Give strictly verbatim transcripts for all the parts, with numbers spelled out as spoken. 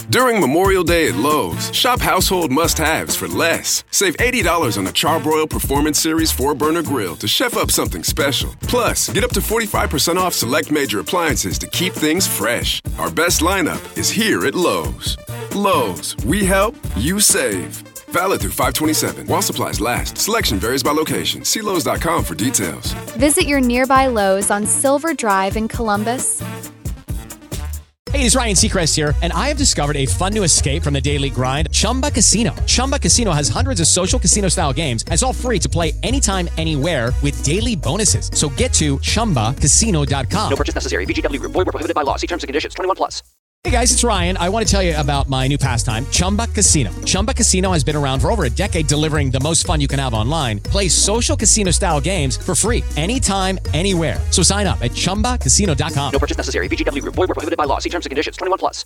During Memorial Day at Lowe's, shop household must-haves for less. Save eighty dollars on a Charbroil Performance Series four burner grill to chef up something special. Plus, get up to forty-five percent off select major appliances to keep things fresh. Our best lineup is here at Lowe's. Lowe's, we help, you save. Valid through five twenty-seven. While supplies last. Selection varies by location. See Lowe's dot com for details. Visit your nearby Lowe's on Silver Drive in Columbus. Hey, it's Ryan Seacrest here, and I have discovered a fun new escape from the daily grind, Chumba Casino. Chumba Casino has hundreds of social casino-style games, and it's all free to play anytime, anywhere with daily bonuses. So get to Chumba Casino dot com. No purchase necessary. V G W Group. Void where prohibited by law. See terms and conditions. twenty-one plus. Hey guys, it's Ryan. I want to tell you about my new pastime, Chumba Casino. Chumba Casino has been around for over a decade, delivering the most fun you can have online. Play social casino-style games for free anytime, anywhere. So sign up at Chumba Casino dot com. No purchase necessary. V G W Group. Void where prohibited by law. See terms and conditions. twenty-one plus.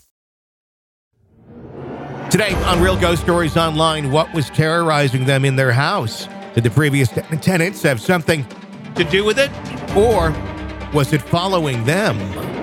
Today on Real Ghost Stories Online, what was terrorizing them in their house? Did the previous tenants have something to do with it? Or was it following them?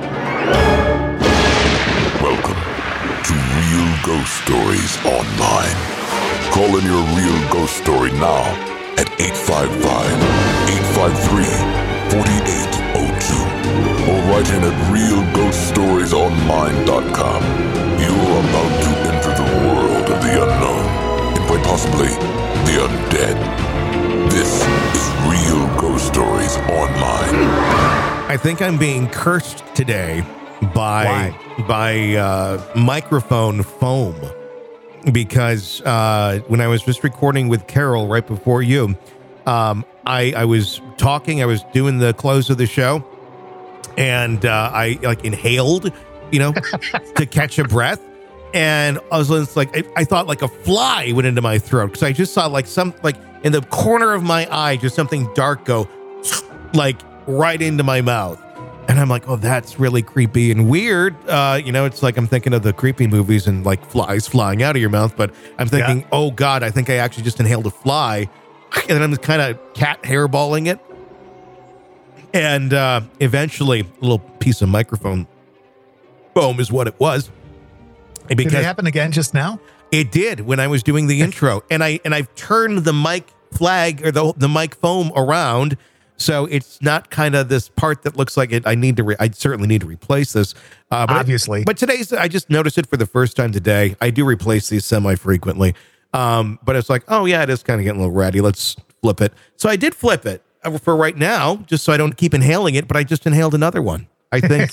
Welcome to Real Ghost Stories Online. Call in your real ghost story now at eight five five, eight five three, four eight zero two or write in at real ghost stories online dot com. You are about to enter the world of the unknown and quite possibly the undead. This is Real Ghost Stories Online. I think I'm being cursed today by Why? by uh, microphone foam, because uh, when I was just recording with Carol right before you, um, I, I was talking, I was doing the close of the show, and uh, I like inhaled, you know, to catch a breath, and I was just like, I, I thought like a fly went into my throat because I just saw like some like in the corner of my eye, just something dark go like right into my mouth. And I'm like, oh, that's really creepy and weird. Uh, you know, it's like I'm thinking of the creepy movies and like flies flying out of your mouth. But I'm thinking, yeah. oh, God, I think I actually just inhaled a fly. And then I'm kind of cat hairballing it. And uh, eventually, a little piece of microphone foam is what it was. And because did it happen again just now? It did when I was doing the intro. And, I, and I've turned the mic flag or the, the mic foam around. So it's not kind of this part that looks like it. I need to, re- I certainly need to replace this. Uh, but Obviously. I, but today's, I just noticed it for the first time today. I do replace these semi-frequently. Um, but it's like, oh yeah, it is kind of getting a little ratty. Let's flip it. So I did flip it for right now, just so I don't keep inhaling it, but I just inhaled another one, I think.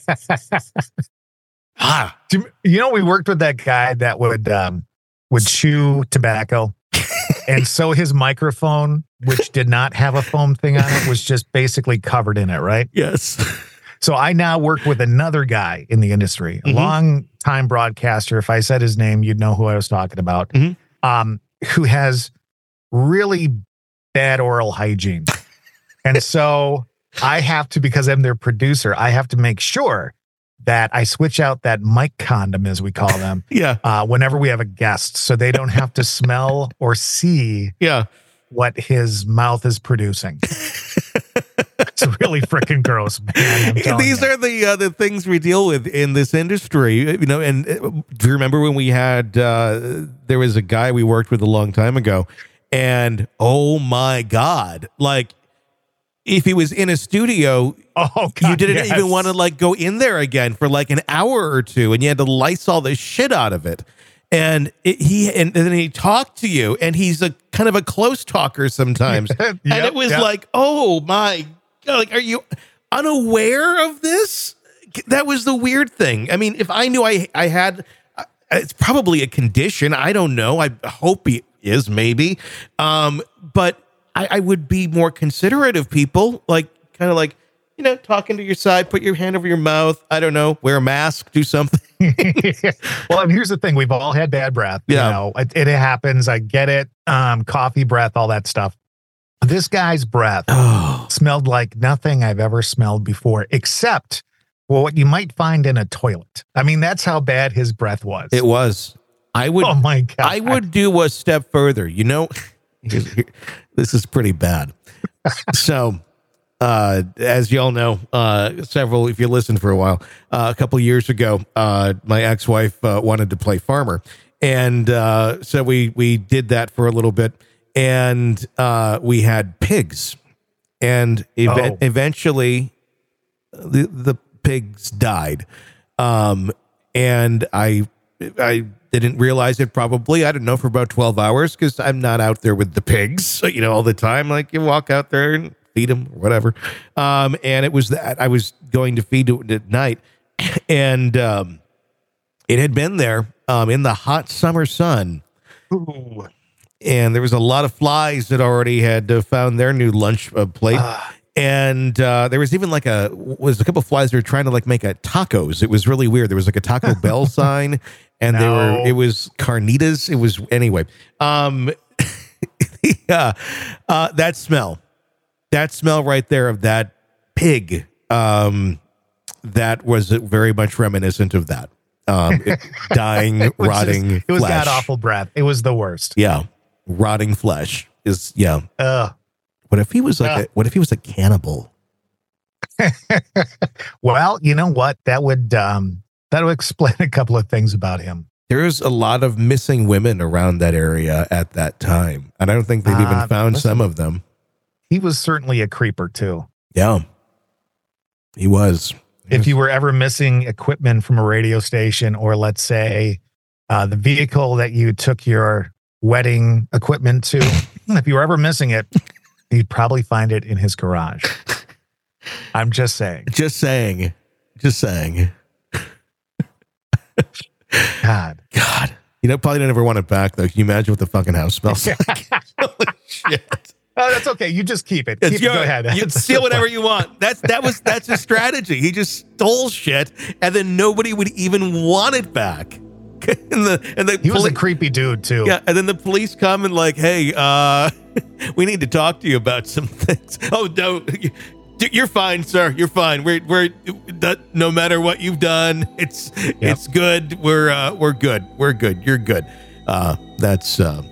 ah, you, you know, we worked with that guy that would, um, would chew tobacco. And so his microphone, which did not have a foam thing on it, was just basically covered in it, right? Yes. So I now work with another guy in the industry, a mm-hmm. long time broadcaster. If I said his name, you'd know who I was talking about, mm-hmm. um, who has really bad oral hygiene. And so I have to, because I'm their producer, I have to make sure that I switch out that mic condom, as we call them, yeah. uh, whenever we have a guest, so they don't have to smell or see yeah. what his mouth is producing. It's really freaking gross, man. These you. are the uh, the things we deal with in this industry, you know. And uh, do you remember when we had uh, there was a guy we worked with a long time ago, and oh my God, like if he was in a studio, oh God, you didn't yes. even want to like go in there again for like an hour or two, and you had to Lysol the shit out of it. And it, he and, and then he talked to you, and he's a kind of a close talker sometimes. yep, and it was yep. like, oh my God, like, are you unaware of this? That was the weird thing. I mean, if I knew I I had, uh, it's probably a condition. I don't know. I hope it is, maybe. Um, but I, I would be more considerate of people, like kind of like, you know, talking to your side, put your hand over your mouth. I don't know, wear a mask, do something. Well, and here's the thing. We've all had bad breath. Yeah. You know, it, it happens. I get it. Um, coffee breath, all that stuff. This guy's breath oh. smelled like nothing I've ever smelled before, except well, what you might find in a toilet. I mean, that's how bad his breath was. It was. I would. Oh my God. I would do a step further. You know, this is pretty bad. So uh, as you all know, uh, several, if you listened for a while, uh, a couple of years ago, uh, my ex-wife uh, wanted to play farmer. And uh, so we, we did that for a little bit. And uh, we had pigs. And ev- Oh. eventually the, the pigs died. Um, and I, I didn't realize it probably, I don't know, for about twelve hours, because I'm not out there with the pigs, you know, all the time. Like, you walk out there and feed them or whatever. Um, and it was that I was going to feed it at night, and um, it had been there um, in the hot summer sun. Ooh. And there was a lot of flies that already had uh, found their new lunch uh, plate. Ah. And uh, there was even like a, was a couple of flies that were trying to like make a tacos. It was really weird. There was like a Taco Bell sign, and they No. were, it was carnitas. It was, anyway. Um, yeah, uh, that smell, that smell right there of that pig, um, that was very much reminiscent of that. Um, it, dying, It was rotting just- it was flesh. that awful breath. It was the worst. Yeah. Rotting flesh is, yeah. Ugh. What if he was like, Yeah. a, what if he was a cannibal? Well, you know what? That would um that would explain a couple of things about him. There's a lot of missing women around that area at that time. And I don't think they've even Uh, found listen. some of them. He was certainly a creeper too. Yeah. He was. If you were ever missing equipment from a radio station, or let's say uh, the vehicle that you took your wedding equipment to, if you were ever missing it, you'd probably find it in his garage. I'm just saying. Just saying. Just saying. God. God. You know, probably don't ever want it back, though. Can you imagine what the fucking house smells like? Holy shit. Oh, that's okay. You just keep it. It's Keep it. your- Go ahead. You steal whatever you want. That's that was that's his strategy. He just stole shit, and then nobody would even want it back. and the and the He was a poli- creepy dude too. yeah, and then the police come and like, hey, uh, we need to talk to you about some things. Oh no, you're fine, sir. You're fine. We're we're that, no matter what you've done, it's it's good. We're uh, we're good. We're good. You're good. Uh, that's uh,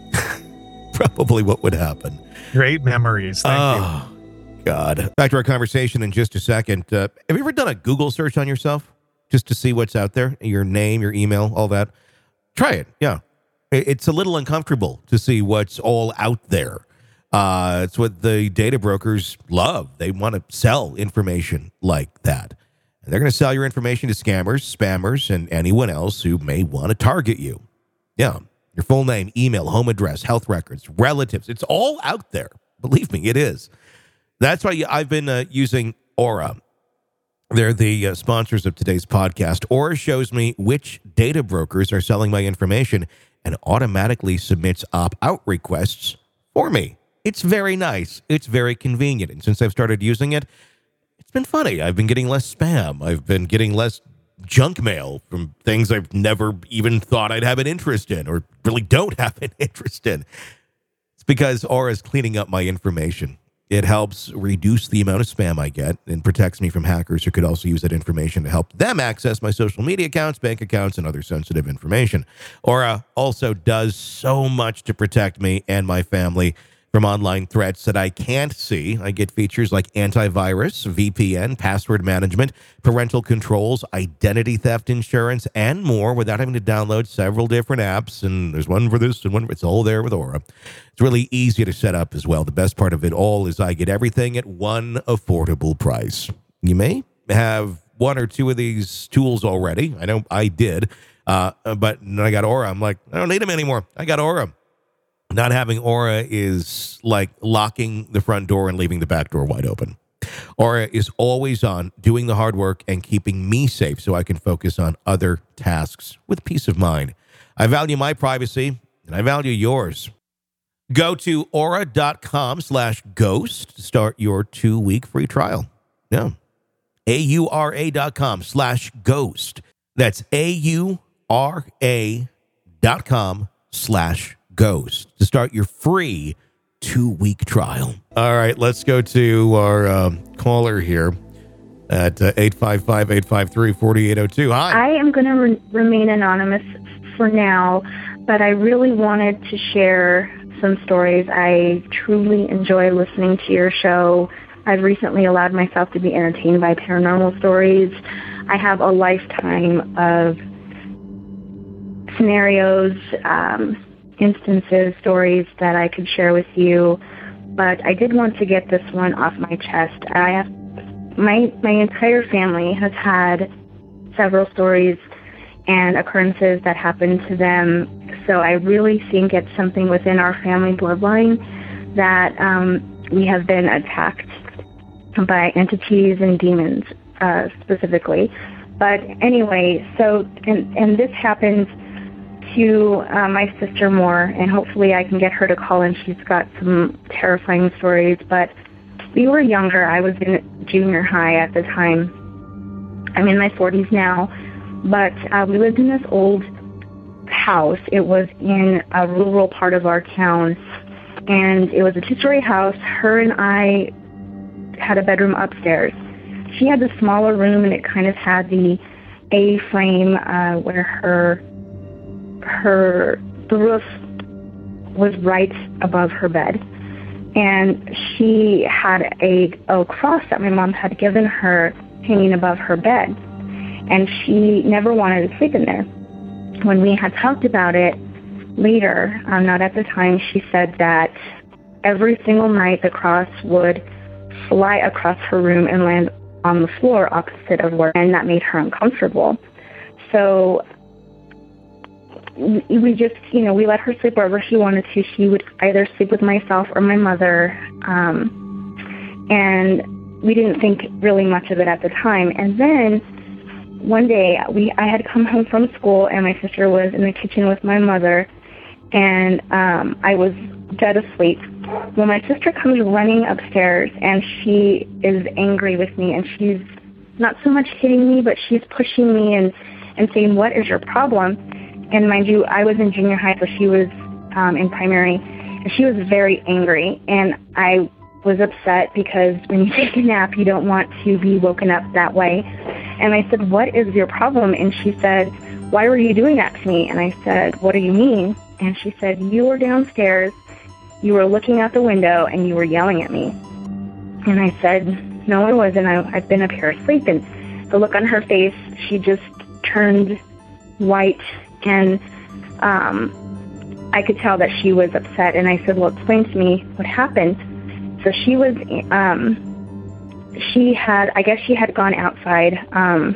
probably what would happen. Great memories. Thank you. Oh, God. Back to our conversation in just a second. Uh, have you ever done a Google search on yourself just to see what's out there? Your name, your email, all that? Try it. Yeah. It- It's a little uncomfortable to see what's all out there. Uh, it's what the data brokers love. They want to sell information like that. And they're going to sell your information to scammers, spammers, and anyone else who may want to target you. Yeah. Your full name, email, home address, health records, relatives. It's all out there. Believe me, it is. That's why I've been uh, using Aura. They're the uh, sponsors of today's podcast. Aura shows me which data brokers are selling my information and automatically submits opt-out requests for me. It's very nice. It's very convenient. And since I've started using it, it's been funny. I've been getting less spam. I've been getting less junk mail from things I've never even thought I'd have an interest in, or really don't have an interest in. It's because Aura is cleaning up my information. It helps reduce the amount of spam I get and protects me from hackers who could also use that information to help them access my social media accounts, bank accounts, and other sensitive information. Aura also does so much to protect me and my family from online threats that I can't see. I get features like antivirus, V P N, password management, parental controls, identity theft insurance, and more without having to download several different apps. And there's one for this and one. It's all there with Aura. It's really easy to set up as well. The best part of it all is I get everything at one affordable price. You may have one or two of these tools already. I know I did. Uh, but when I got Aura, I'm like, I don't need them anymore. I got Aura. Not having Aura is like locking the front door and leaving the back door wide open. Aura is always on, doing the hard work and keeping me safe so I can focus on other tasks with peace of mind. I value my privacy, and I value yours. Go to aura.com slash ghost to start your two-week free trial. Yeah. A-U-R-A dot com slash ghost. That's A-U-R-A dot com slash ghost to start your free two-week trial. All right, let's go to our um, caller here at uh, eight five five, eight five three, four eight zero two. Hi. I am going to re- remain anonymous for now, but I really wanted to share some stories. I truly enjoy listening to your show. I've recently allowed myself to be entertained by paranormal stories. I have a lifetime of scenarios, um, instances, stories that I could share with you, but I did want to get this one off my chest. I have my my entire family has had several stories and occurrences that happened to them, so I really think it's something within our family bloodline that um, we have been attacked by entities and demons uh, specifically. But anyway, so and and this happened to uh, my sister more, and hopefully I can get her to call in. She's got some terrifying stories, but we were younger. I was in junior high at the time. I'm in my forties now, but uh, we lived in this old house. It was in a rural part of our town, and it was a two-story house. Her and I had a bedroom upstairs. She had the smaller room, and it kind of had the A-frame uh, where her her the roof was right above her bed, and she had a, a cross that my mom had given her hanging above her bed, and she never wanted to sleep in there. When we had talked about it later, um, not at the time, she said that every single night the cross would fly across her room and land on the floor opposite of where, and that made her uncomfortable. So we just, you know, we let her sleep wherever she wanted to. She would either sleep with myself or my mother, um, and we didn't think really much of it at the time. And then one day, we I had come home from school, and my sister was in the kitchen with my mother, and um, I was dead asleep. Well, my sister comes running upstairs, and she is angry with me, and she's not so much hitting me, but she's pushing me and, and saying, "What is your problem?" And mind you, I was in junior high, so she was um, in primary, and she was very angry, and I was upset because when you take a nap, you don't want to be woken up that way. And I said, "What is your problem?" And she said, "Why were you doing that to me?" And I said, "What do you mean?" And she said, "You were downstairs, you were looking out the window, and you were yelling at me." And I said, "No, I wasn't. I, I've been up here asleep." And the look on her face, she just turned white, and um, I could tell that she was upset. And I said, "Well, explain to me what happened." So she was, um, she had, I guess she had gone outside um,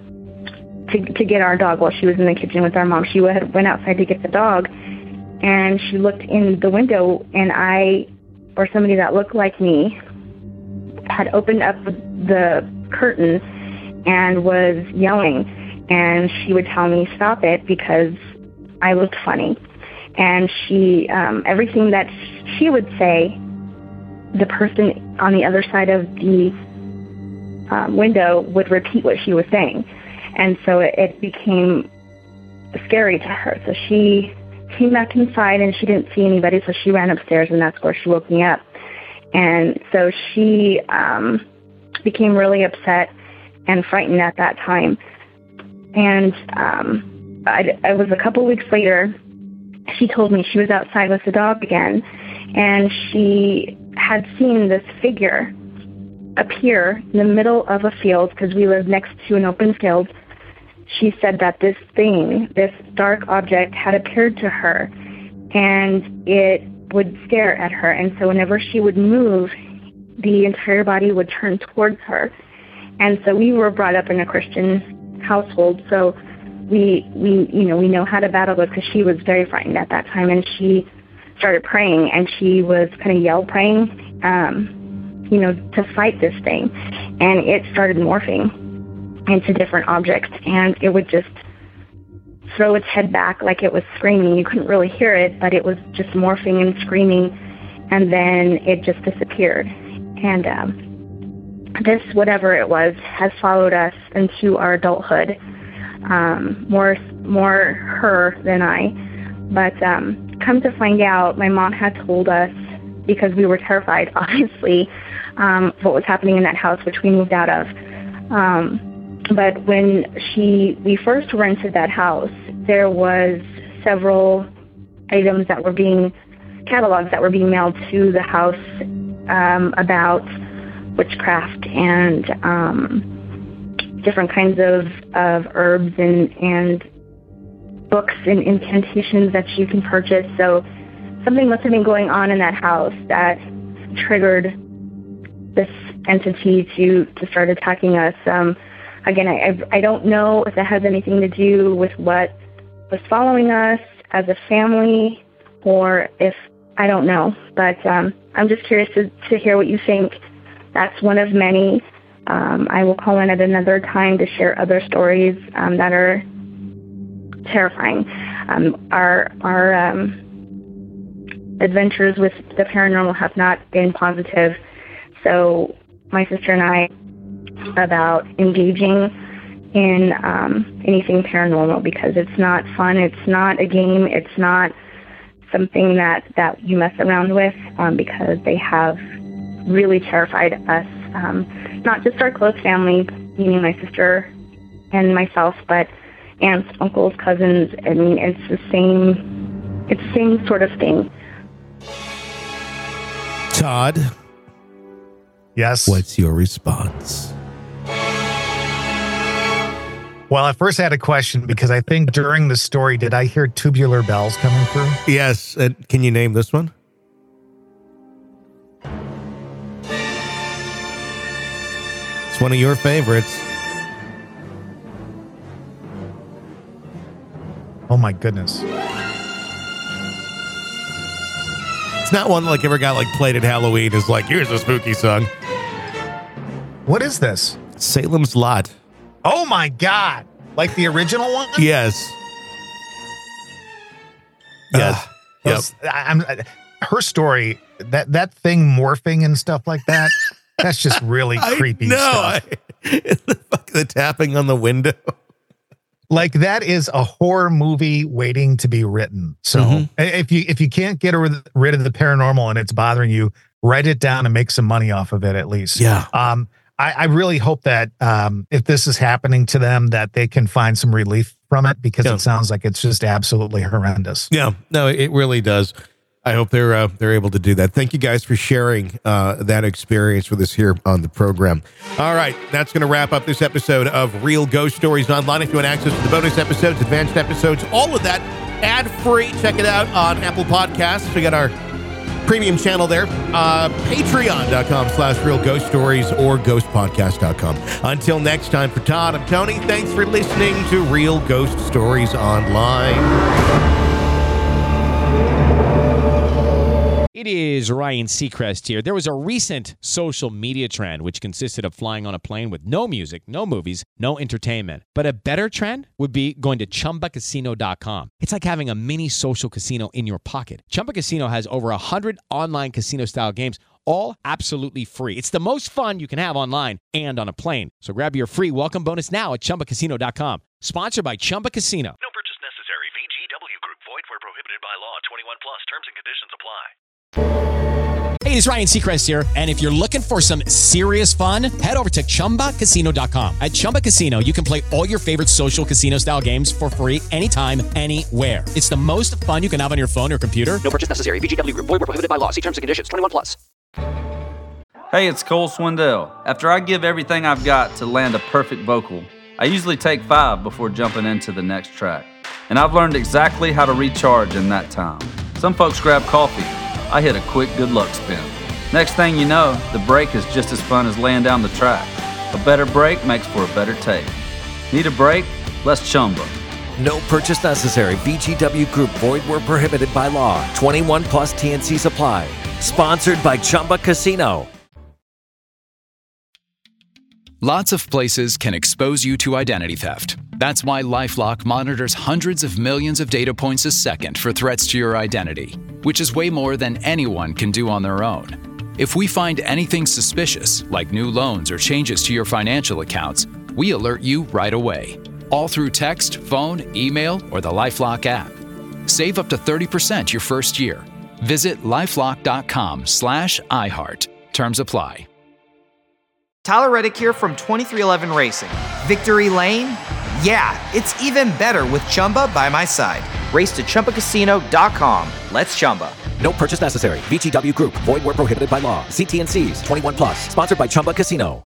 to to get our dog while she was in the kitchen with our mom. She went, went outside to get the dog, and she looked in the window, and I, or somebody that looked like me, had opened up the, the curtain and was yelling. And she would tell me, "Stop it," because I looked funny. And she, um, everything that she would say, the person on the other side of the um, window would repeat what she was saying. And so it, it became scary to her. So she came back inside, and she didn't see anybody, so she ran upstairs, and that's where she woke me up. And so she um, became really upset and frightened at that time. And um, I, I was a couple weeks later, she told me she was outside with the dog again, and she had seen this figure appear in the middle of a field, because we live next to an open field. She said that this thing, this dark object, had appeared to her, and it would stare at her. And so whenever she would move, the entire body would turn towards her. And so we were brought up in a Christian household, so we we you know we know how to battle it, because she was very frightened at that time, and she started praying, and she was kind of yell praying, um, you know, to fight this thing, and it started morphing into different objects, and it would just throw its head back like it was screaming. You couldn't really hear it, but it was just morphing and screaming, and then it just disappeared. And um, this, whatever it was, has followed us into our adulthood, um, more more her than I. But um, come to find out, my mom had told us, because we were terrified, obviously, um, what was happening in that house, which we moved out of. Um, but when she we first rented that house, there was several items that were being, catalogs that were being mailed to the house um, about witchcraft and um, different kinds of, of herbs and, and books and incantations that you can purchase. So something must have been going on in that house that triggered this entity to, to start attacking us. Um, again, I, I don't know if that has anything to do with what was following us as a family, or if, I don't know. But um, I'm just curious to, to hear what you think. That's one of many. Um, I will call in at another time to share other stories um, that are terrifying. Um, our our um, adventures with the paranormal have not been positive. So my sister and I about engaging in um, anything paranormal, because it's not fun. It's not a game. It's not something that, that you mess around with, um, because they have really terrified us, um, not just our close family, meaning my sister and myself, but aunts, uncles, cousins. I mean, it's the same, it's the same sort of thing. Todd. Yes. What's your response? Well, I first had a question because I think during the story, did I hear tubular bells coming through? Yes. And can you name this one? It's one of your favorites. Oh my goodness. It's not one like ever got like played at Halloween. It's like, here's a spooky song. What is this? Salem's Lot. Oh my God. Like the original one? Yes. Yes. Uh, those, yep. I, I'm, I, her story, that, that thing morphing and stuff like that, that's just really creepy no, stuff. I, the tapping on the window. Like that is a horror movie waiting to be written. So mm-hmm. if you if you can't get rid of the paranormal and it's bothering you, write it down and make some money off of it at least. Yeah. Um, I, I really hope that um, if this is happening to them, that they can find some relief from it, because yeah. it sounds like it's just absolutely horrendous. Yeah, no, it really does. I hope they're uh, they're able to do that. Thank you guys for sharing uh, that experience with us here on the program. All right, that's going to wrap up this episode of Real Ghost Stories Online. If you want access to the bonus episodes, advanced episodes, all of that ad-free, check it out on Apple Podcasts. We got our premium channel there, uh, patreon.com slash real ghost stories or ghost podcast dot com. Until next time, for Todd, I'm Tony. Thanks for listening to Real Ghost Stories Online. It is Ryan Seacrest here. There was a recent social media trend which consisted of flying on a plane with no music, no movies, no entertainment. But a better trend would be going to chumba casino dot com. It's like having a mini social casino in your pocket. Chumba Casino has over one hundred online casino-style games, all absolutely free. It's the most fun you can have online and on a plane. So grab your free welcome bonus now at chumba casino dot com. Sponsored by Chumba Casino. No purchase necessary. V G W Group. Void where prohibited by law. twenty-one plus. Terms and conditions apply. Hey, it's Ryan Seacrest here, and if you're looking for some serious fun, head over to chumba casino dot com. At Chumba Casino, you can play all your favorite social casino-style games for free anytime, anywhere. It's the most fun you can have on your phone or computer. No purchase necessary. V G W Group. Void where prohibited by law. See terms and conditions. twenty-one plus. Hey, it's Cole Swindell. After I give everything I've got to land a perfect vocal, I usually take five before jumping into the next track. And I've learned exactly how to recharge in that time. Some folks grab coffee. I hit a quick good luck spin. Next thing you know, the break is just as fun as laying down the track. A better break makes for a better take. Need a break? Let's chumba. No purchase necessary. V G W Group. Void where prohibited by law. twenty-one plus T N Cs apply. Sponsored by Chumba Casino. Lots of places can expose you to identity theft. That's why LifeLock monitors hundreds of millions of data points a second for threats to your identity, which is way more than anyone can do on their own. If we find anything suspicious, like new loans or changes to your financial accounts, we alert you right away, all through text, phone, email, or the LifeLock app. Save up to thirty percent your first year. Visit lifelock.com slash iHeart. Terms apply. Tyler Reddick here from twenty-three eleven Racing. Victory Lane? Yeah, it's even better with Chumba by my side. Race to chumba casino dot com. Let's Chumba. No purchase necessary. V G W Group. Void where prohibited by law. See T N Cs. twenty-one plus. Sponsored by Chumba Casino.